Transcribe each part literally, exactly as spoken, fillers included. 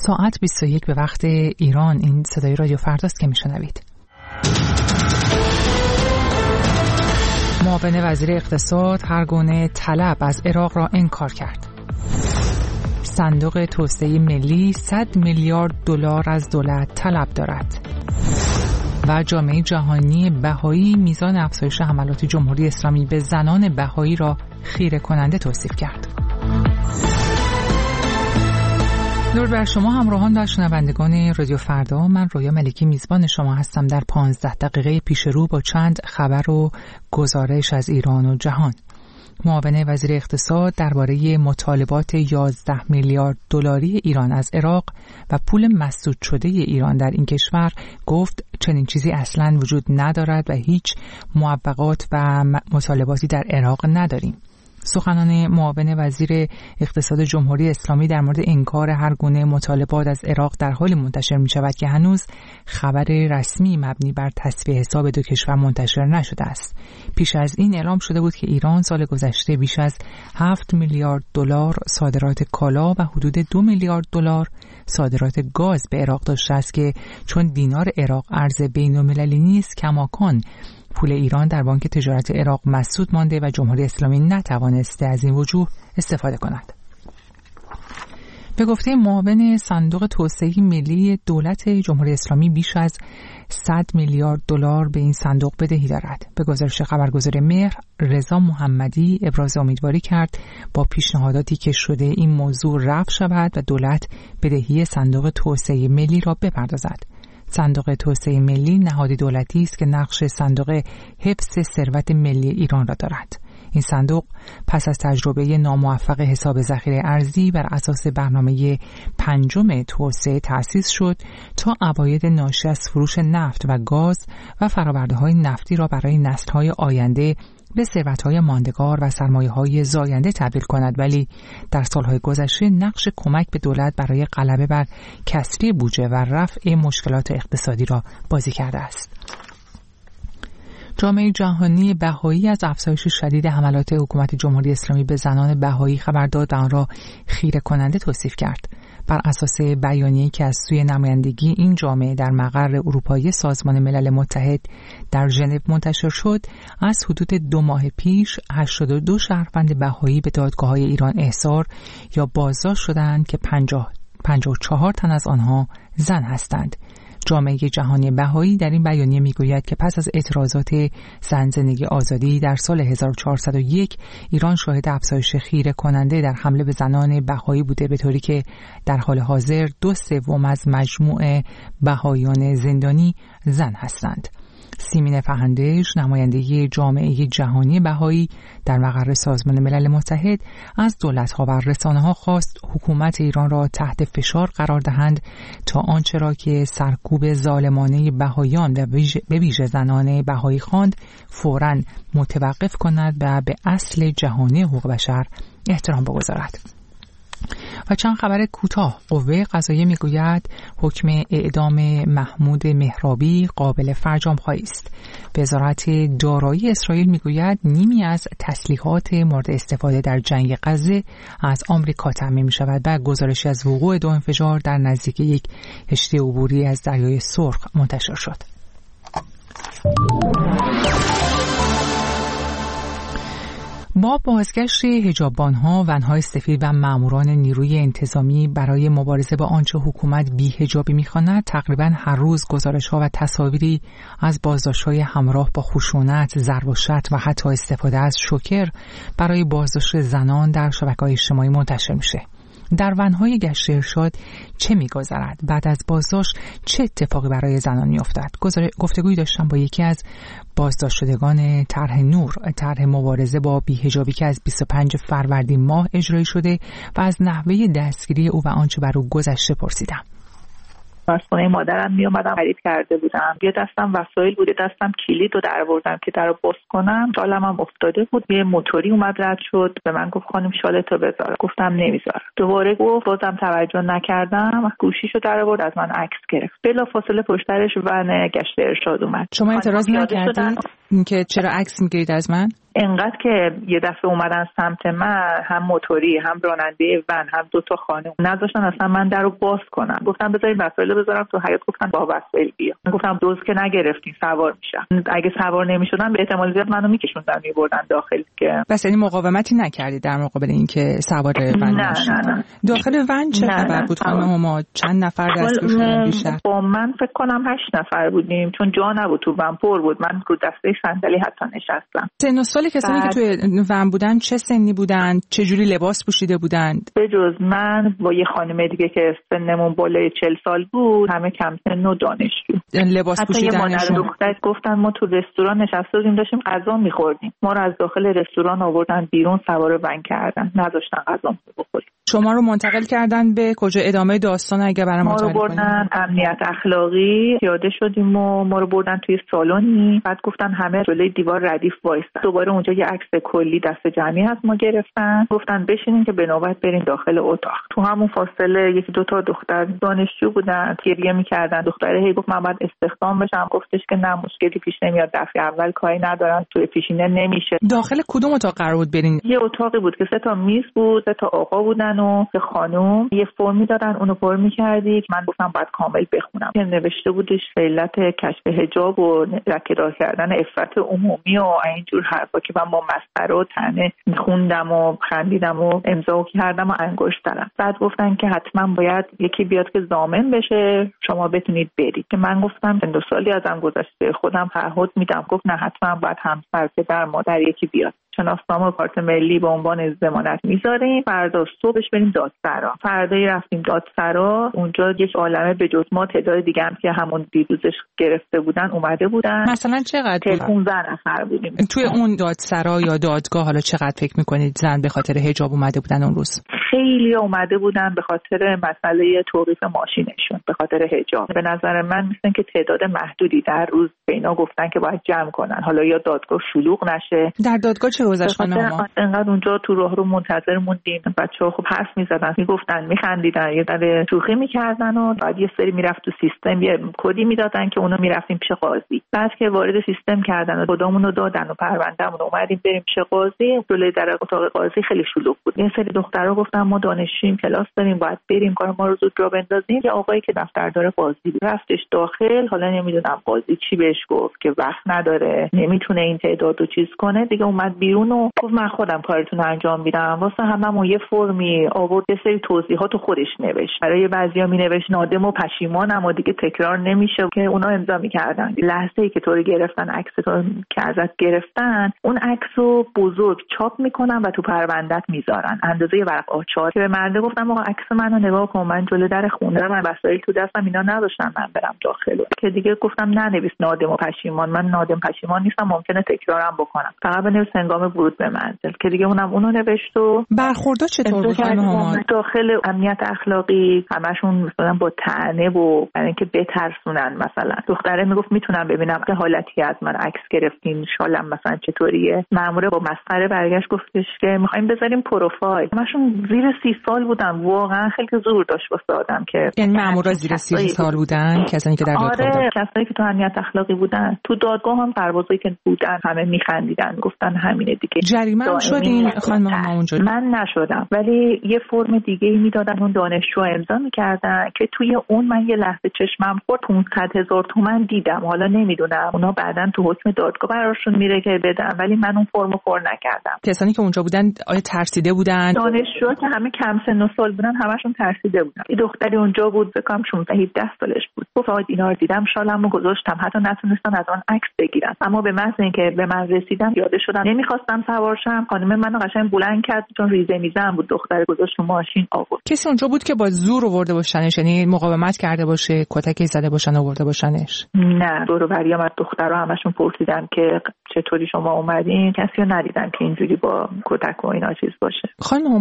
ساعت بیست و یک به وقت ایران. این صدای رادیو فرداست که میشنوید. معاون وزیر اقتصاد هر گونه طلب از عراق را انکار کرد. صندوق توسعه ملی صد میلیارد دلار از دولت طلب دارد. و جامعه جهانی بهایی میزان افزایش حملات جمهوری اسلامی به زنان بهایی را خیره کننده توصیف کرد. درود بر شما همراهان و شنوندگان رادیو فردا. من رویا ملکی میزبان شما هستم در پانزده دقیقه پیش رو با چند خبر و گزارش از ایران و جهان. معاون وزیر اقتصاد درباره مطالبات یازده میلیارد دلاری ایران از عراق و پول مسدود شده ایران در این کشور گفت چنین چیزی اصلاً وجود ندارد و هیچ موافقات و مطالباتی در عراق نداریم. سخنان معاون وزیر اقتصاد جمهوری اسلامی در مورد انکار هر گونه مطالبات از عراق در حالی منتشر می شود که هنوز خبر رسمی مبنی بر تصفیه حساب دو کشور منتشر نشده است. پیش از این اعلام شده بود که ایران سال گذشته بیش از هفت میلیارد دلار صادرات کالا و حدود دو میلیارد دلار صادرات گاز به عراق داشته است که چون دینار عراق ارز بین‌المللی نیست کماکان پول ایران در بانک تجارت عراق مسدود مانده و جمهوری اسلامی نتوانسته از این وجوه استفاده کند. به گفته معاون صندوق توسعه ملی دولت جمهوری اسلامی بیش از صد میلیارد دلار به این صندوق بدهی دارد. به گزارش خبرگزاری مهر، رضا محمدی ابراز امیدواری کرد با پیشنهاداتی که شده این موضوع رفع شود و دولت بدهی صندوق توسعه ملی را بپردازد. صندوق توسعه ملی نهادی دولتی است که نقش صندوق حفظ ثروت ملی ایران را دارد. این صندوق پس از تجربه ناموفق حساب ذخیره ارزی بر اساس برنامه پنجم توسعه تأسیس شد تا عواید ناشی از فروش نفت و گاز و فرآورده‌های نفتی را برای نسل‌های آینده به ثروت‌های ماندگار و سرمایه‌های زاینده تبدیل کند، ولی در سال‌های گذشته نقش کمک به دولت برای غلبه بر کسری بودجه و رفع مشکلات اقتصادی را بازی کرده است. جامعه جهانی بهایی از افزایش شدید حملات حکومت جمهوری اسلامی به زنان بهایی خبر داد و آن را خیره کننده توصیف کرد. بر اساس بیانیه‌ای که از سوی نمایندگی این جامعه در مقر اروپایی سازمان ملل متحد در ژنو منتشر شد، از حدود دو ماه پیش هشتاد و دو شهروند بهایی به دادگاه‌های ایران احضار یا بازداشت شدند که پنجاه و چهار تن از آنها زن هستند. جامعه جهانی بهایی در این بیانیه میگوید که پس از اعتراضات زن زندگی آزادی در سال هزار و چهارصد و یک ایران شاهد افزایش خیره کننده در حمله به زنان بهایی بوده، به طوری که در حال حاضر دو سوم از مجموع بهاییان زندانی زن هستند. سیمین فهندش، نماینده جامعه جهانی بهایی در مقر سازمان ملل متحد، از دولت‌ها و رسانه‌ها خواست حکومت ایران را تحت فشار قرار دهند تا آنچه را که سرکوب ظالمانه بهاییان و به ویژه زنان بهایی خواند فوراً متوقف کند و به اصل جهانی حقوق بشر احترام بگذارد. و چند خبر کوتاه. قوه قضاییه میگوید حکم اعدام محمود مهرابی قابل فرجام‌خوایی است. وزارت دارایی اسرائیل میگوید نیمی از تسلیحات مورد استفاده در جنگ غزه از آمریکا تامین می‌شود و گزارشی از وقوع دو انفجار در نزدیکی یک کشتی عبوری از دریای سرخ منتشر شد. با بازگشت حجاببان‌ها، ون‌های سفید و ماموران نیروی انتظامی برای مبارزه با آنچه حکومت بی‌حجابی می‌خواند، تقریباً هر روز گزارش‌ها و تصاویری از بازداشت‌های همراه با خشونت، ضرب و شتم و حتی استفاده از شوکر برای بازداشت زنان در شبکه‌های اجتماعی منتشر میشه. در ون‌های گشت ارشاد چه می‌گذرد؟ بعد از بازداشت چه اتفاقی برای زنان می‌افتد؟ گفتگویی داشتم با یکی از بازداشت شدگان طرح نور، طرح مبارزه با بی‌حجابی که از بیست و پنجم فروردین ماه اجرایی شده و از نحوه دستگیری او و آنچه بر او گذشته پرسیدم. از خونه مادرم می اومدم خرید کرده بودم، یه دستم وسایل بود، یه دستم کلید رو در آوردم که درو باز کنم. شالم هم افتاده بود، یه موتوری اومد رد شد، به من گفت خانم شالتو بذار. گفتم نمیذارم. دوباره گفت، بازم توجه نکردم، گوشیشو در آورد، از من عکس گرفت. بلافاصله پشترش ون گشت ارشاد اومد. شما اعتراض نکردید اینکه چرا عکس میگیرید از من؟ انقدر که یه دفعه اومدن سمت من، هم موتوری هم راننده ون هم دو تا خانم، نذاشتن اصلا من درو باز کنم. گفتم بذارید وسایل بذارم تو حیاط. گفتن با وسایل بیا. گفتم دوز که نگرفتین، سوار میشم. اگه سوار نمیشدن به احتمال زیاد منو میکشوندن میبردن داخل. که بس یعنی مقاومتی نکردید در مقابل اینکه سوار ون نه نه نه. داخل ون چه خبر بود خانم هما؟ چند نفر دستگیر شدن بیشتر؟ با من فکر کنم هشت نفر بودیم، چون جا نبود تو ون، پر بود. من رو دسته صندلی حتی نشستم. سن و سال کسانی بعد... که توی ون بودن چه سنی بودن؟ چه جوری لباس پوشیده بودند؟ به جز من با یه خانم دیگه که سنمون بالای چهل سال بود، همه کم سن و دانشجو. لباس پوشیدنشون دختر گفتن ما تو رستوران نشسته بودیم داشتیم غذا می‌خوردیم. ما رو از داخل رستوران آوردن بیرون، سوار ون کردن، نذاشتن غذا بخوریم. شما رو منتقل کردن به کجا؟ ادامه داستان اگه برام ما رو بردن امنیت اخلاقی، پیاده شدیم و ما رو بردن توی سالونی. بعد گفتن همه جلوی دیوار ردیف وایسن. دوباره اونجا یه عکس کلی دست جمعی از ما گرفتن، گفتن بشینین که به نوبت برین داخل اتاق. تو همون فاصله یکی دو تا دختر دانشجو بودن، گریه می‌کردن. دختره هی گفت من باید استخدام بشم. گفتش که نه، مشکلی پیش نمیاد، دفعه اول کاری ندارن، توی پیشینه نمیشه. داخل کدوم اتاق قرار بود برین؟ یه اتاقی بود که سه تا میز بود، سه تا آقا بودن و سه خانم. یه فرمی دادن، اونو پر می‌کردی. من گفتم باید کامل بخونم. که نوشته بودش علت کشف حجاب و رکیدار کردن عفت عمومی و اینجور حرفا که من با مسطره و طعنه می‌خوندم و خندیدم و امضا کردم و انگشت زدم. بعد گفتن که حتما باید یکی بیاد که ضامن بشه شما بتونید برید. که من گفتم دو سالی ازم گذشته، خودم تعهد میدم. گفت نه، حتما باید همسر، پدر، مادر یکی بیاد. شناسنامه و کارت ملی به عنوان ضمانت میذاریم. فردا صبحش بریم دادسرا. فردایی رفتیم دادسرا. اونجا یک عالمه به جز ما تعداد دیگه هم که همون دیروزش گرفته بودن اومده بودن. مثلا چقدر؟ پانزده نفر بودیم. توی اون دادسرا یا دادگاه حالا چقدر فکر میکنید زن به خاطر حجاب اومده بودن اون روز؟ خیلی اومده بودن به خاطر مسئله توقیف ماشینشون، به خاطر حجاب. به نظر من مثلا که تعداد محدودی در روز به اینا گفتن که باید جمع کنن، حالا یا دادگاه شلوغ نشه. در دادگاه چه گذشت خانم ما؟ انقدر اونجا تو راه رو منتظر موندیم. بچه‌ها خب حرف می‌زدن، میگفتن، میخندیدن، یه ذره شوخی می‌کردن و بعد یه سری میرفت تو سیستم، یه کدی میدادن که اونو میرفتیم پیش قاضی. بعد که وارد سیستم کردن و کدامون رو دادن و پروندهمون اومدیم بریم پیش قاضی. جلوی در اتاق قاضی خیلی شلوغ بود. یه سری دخترها گفتن ما دانشجویم، کلاس داریم، باید بریم، کار ما رو زود راه بندازیم. یه آقایی که دفتردار قاضی بود رفتش داخل. حالا نمیدونم قاضی چی بهش گفت که وقت نداره، نمیتونه این تعدادو چیز کنه. دیگه اومد بیرون و گفت من خودم کارتون رو انجام میدم. واسه هممون یه فرمی آورد، یه سری توضیحات خودش نوشت. برای بعضیا مینوشت نادم و پشیمانم و دیگه تکرار نمیشه که اونا امضا میکردن. لحظه‌ای که تو رو گرفتن، عکس تو که ازت گرفتن، اون عکسو بزرگ چاپ میکنن و تو پروندهت میذارن اندازه یه ورق آ چهار. که به مرده گفتم آقا عکس منو نگاه کن، من جلوی در خونه من وسایل تو دستم، اینا نداشتم من برم داخل. که دیگه گفتم ننویس نادم و پشیمان، من نادم پشیمان نیستم، ممکنه تکرارم بکنم، فقط بنویس هنگام ورود به منزل. که دیگه اونم اونو نوشت. و برخوردها چطور بود خانم؟ داخل امنیت اخلاقی همشون مثلا با طعنه و برای اینکه بترسونن. مثلا دختره میگفت میتونم ببینم که حالتی از من عکس گرفتین، شالم مثلا چطوریه. مأموره با مسخره برگشت گفتش که میخوایم بذاریم پروفایل. همشون زیر سی سال بودن. واقعا خیلی زور داشت واسه آدم که یعنی مأمورا زیر سی سال بودن، کسانی که در دادگاه آره کسایی که تو امنیت اخلاقی بودن. تو دادگاه هم سربازایی که بودن همه میخندیدن، گفتن همینه دیگه. جریمه هم شدین خانم ما اونجا؟ من نشدم، ولی یه فرم دیگه ای میدادن اون دانشجو امضا میکردن که توی اون من یه لحظه چشمم خورد پانصد هزار تومان دیدم. حالا نمیدونم اونا بعداً تو حکم دادگاه براشون میره که بدن، ولی من اون فرمو پر نکردم. کسانی که اونجا بودن آیا ترسیده بودن؟ دانشجو که همه کم سن و سال بودن همشون ترسیده بودن. یه دختری اونجا بود بکنم شانزده هفده سالش بود. گفت آقا اینا رو دیدم شالمو گذاشتم، حتی نتونستم از آن عکس بگیرم. اما به محض اینکه به من رسیدم پیاده شدم، نمیخواستم سوار شم. خانم منو قشنگ بلند کرد چون ریزه میزم بود. دختر گذاشت تو ماشین آورد. کسی اونجا بود که با زور آورده باشنش، یعنی مقاومت کرده باشه، کتکی زده باشن آورده باشنش؟ نه، دور و بریام از دخترها همشون پرسیدن که چطوری شما اومدین. کسی رو ندیدن که اینجوری با کتک و اینا چیز باشه. خانم هما آیا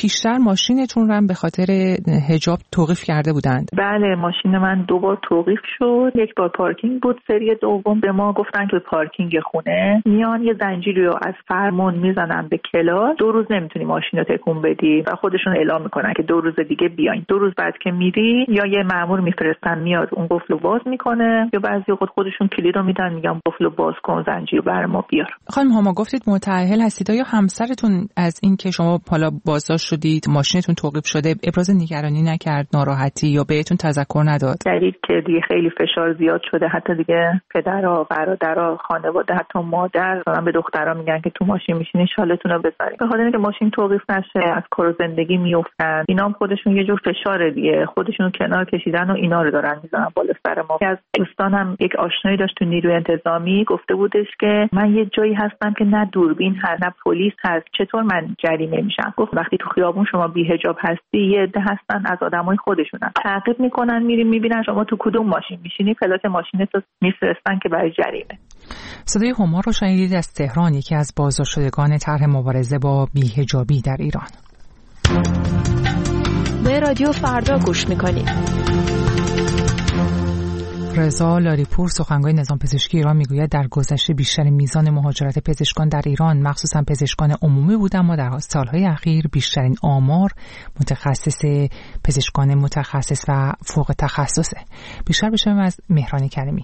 پیشتر ماشینتون رو هم به خاطر حجاب توقیف کرده بودند. بله، ماشین من دو بار توقیف شد. یک بار پارکینگ بود، سری دوم به ما گفتن که پارکینگ خونه میان یه زنجیری رو از فرمون میزنن به کلاس، دو روز نمیتونی ماشین رو تکون بدی و خودشون اعلام میکنن که دو روز دیگه بیاین. دو روز بعد که میری یا یه مأمور میفرستن میاد اون قفل رو باز میکنه، یا بعضی وقت خودشون کلید رو میدن میگن قفل رو باز کن، زنجیر رو برای ما بیار. خانم هما گفتید متأهل هستید، یا همسرتون از این که شما حالا بازداشت شدید ماشینتون توقیف شده ابراز نگرانی نکرد، ناراحتی، یا بهتون تذکر نداد؟ دلیل که دیگه خیلی فشار زیاد شده، حتی دیگه پدرها، برادرها، خانواده، حتی مادر دارن به دخترها میگن که تو ماشین میشینین شالتون رو بذارین، به خاطر اینکه ماشین توقیف نشه از کار زندگی میافتن. اینا هم خودشون یه جور فشار دیگه، خودشون کنار کشیدن و اینا رو دارن میذارن بالا سر ما. از دوستانم یک آشنایی داشت تو نیروی انتظامی، گفته بودش که من یه جایی هستم که نه دوربین هست نه پلیس هست، چطور من جریمه میشم؟ گفت وقتی تو خیابون شما بی حجاب هستی یه عده هستن از آدمای خودشونن تعقیب میکنن، میریم میبینن شما تو کدوم ماشین میشینی، پلاک ماشینتو میفرستن که برای جریمه. صدای هما رو شنیدید از تهران، یکی از بازداشتگان طرح مبارزه با بی‌حجابی در ایران. به رادیو فردا گوش میکنید. رضا لاریپور سخنگوی نظام پزشکی ایران میگوید در گذشته بیشتر میزان مهاجرت پزشکان در ایران مخصوصا پزشکان عمومی بود، اما در سالهای اخیر بیشترین آمار متخصص پزشکان متخصص و فوق تخصصه. بیشتر بشنویم از مهران کریمی.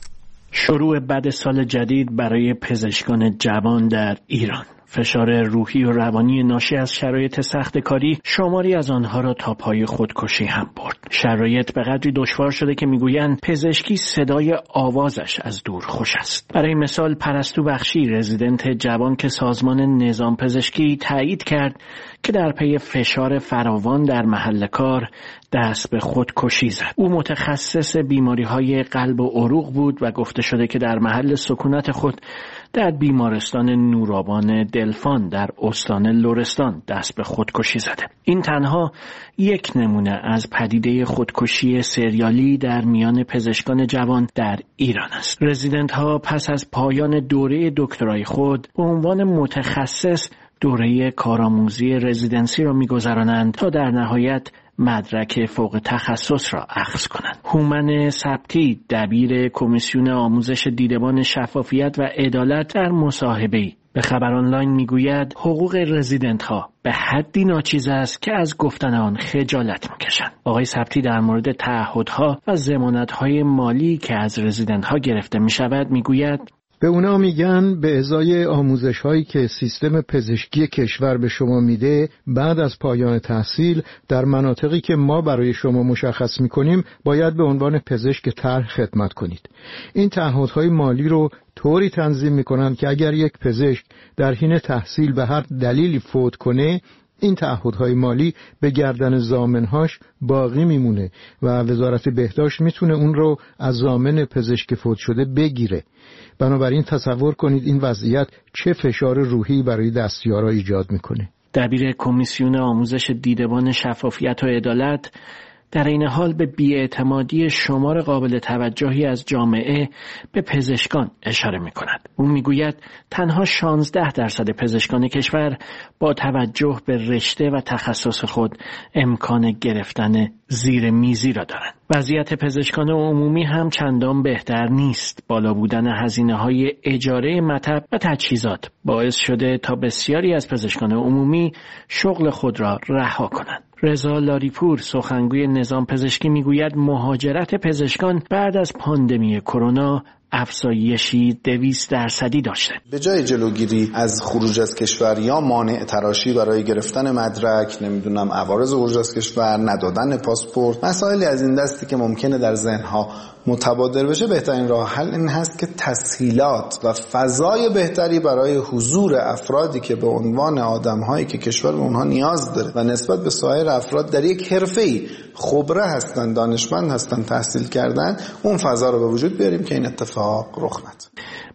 شروع بد سال جدید برای پزشکان جوان در ایران. فشار روحی و روانی ناشی از شرایط سخت کاری شماری از آنها را تا پای خودکشی هم برد. شرایط به قدری دشوار شده که میگویند پزشکی صدای آوازش از دور خوش است. برای مثال پرستو بخشی، رزیدنت جوان که سازمان نظام پزشکی تایید کرد که در پی فشار فراوان در محل کار دست به خودکشی زد. او متخصص بیماری‌های قلب و عروق بود و گفته شده که در محل سکونت خود در بیمارستان نورآبان دلفان در استان لرستان دست به خودکشی زده. این تنها یک نمونه از پدیده خودکشی سریالی در میان پزشکان جوان در ایران است. رزیدنت ها پس از پایان دوره دکترای خود به عنوان متخصص دوره کارآموزی رزیدنسی را می‌گذرانند تا در نهایت مدرک فوق تخصص را اخذ کنند. هومن سبتی، دبیر کمیسیون آموزش دیدبان شفافیت و عدالت در مصاحبه‌ای به خبر آنلاین میگوید حقوق رزیدنت ها به حدی ناچیز است که از گفتن آن خجالت میکشند. آقای سبتی در مورد تعهدها و ضمانت‌های مالی که از رزیدنت ها گرفته میشود میگوید به اونا میگن به ازای آموزش هایی که سیستم پزشکی کشور به شما میده بعد از پایان تحصیل در مناطقی که ما برای شما مشخص میکنیم باید به عنوان پزشک طرح خدمت کنید. این تعهدهای مالی رو طوری تنظیم میکنن که اگر یک پزشک در حین تحصیل به هر دلیلی فوت کنه این تعهدهای مالی به گردن ضامنهاش باقی میمونه و وزارت بهداشت میتونه اون رو از ضامن پزشک فوت شده بگیره. بنابراین تصور کنید این وضعیت چه فشار روحی برای دستیارا ایجاد میکنه. دبیر کمیسیون آموزش دیدبان شفافیت و عدالت در این حال به بی‌اعتمادی شمار قابل توجهی از جامعه به پزشکان اشاره می کند. او می گوید تنها شانزده درصد پزشکان کشور با توجه به رشته و تخصص خود امکان گرفتن زیر میزی را دارند. وضعیت پزشکان عمومی هم چندان بهتر نیست. بالا بودن هزینه‌های اجاره مطب و تجهیزات باعث شده تا بسیاری از پزشکان عمومی شغل خود را رها کنند. رضا لاریپور سخنگوی نظام پزشکی میگوید مهاجرت پزشکان بعد از پاندمی کرونا افزایشی دویست درصدی داشته. به جای جلوگیری از خروج از کشور یا مانع تراشی برای گرفتن مدرک، نمیدونم عوارض خروج از کشور، ندادن پاسپورت، مسائلی از این دستی که ممکنه در ذهنها متبادر بشه، بهترین راه حل این هست که تسهیلات و فضای بهتری برای حضور افرادی که به عنوان آدم‌هایی که کشور به اونها نیاز داره و نسبت به سایر افراد در یک حرفه‌ای خبره هستن، دانشمند هستن، تحصیل کردن، اون فضا رو به وجود بیاریم که این اتفاق رخ نده.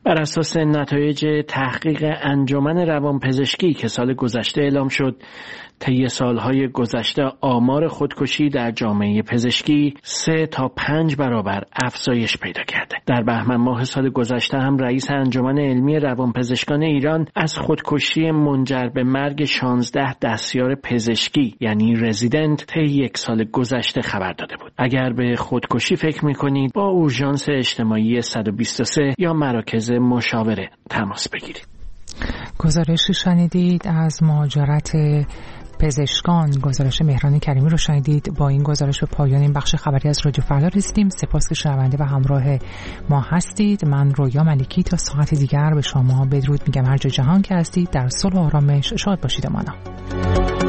بر اساس نتایج تحقیق انجمن روانپزشکی که سال گذشته اعلام شد، طی سالهای گذشته آمار خودکشی در جامعه پزشکی سه تا پنج برابر افزایش پیدا کرده. در بهمن ماه سال گذشته هم رئیس انجمن علمی روانپزشکان ایران از خودکشی منجر به مرگ شانزده دستیار پزشکی یعنی رزیدنت طی یک سال گذشته خبر داده بود. اگر به خودکشی فکر می‌کنید با اورژانس اجتماعی صد و بیست و سه یا مراکز مشاوره تماس بگیرید. گزارشی شنیدید از مهاجرت پزشکان، گزارش مهران کریمی رو شنیدید. با این گزارش به پایان این بخش خبری از رادیو فردا رسیدیم. سپاس که شنونده و همراه ما هستید. من رویا ملکی تا ساعت دیگر به شما بدرود میگم. هر جا جهان که هستید در صلح و آرامش شاد باشید. امانا.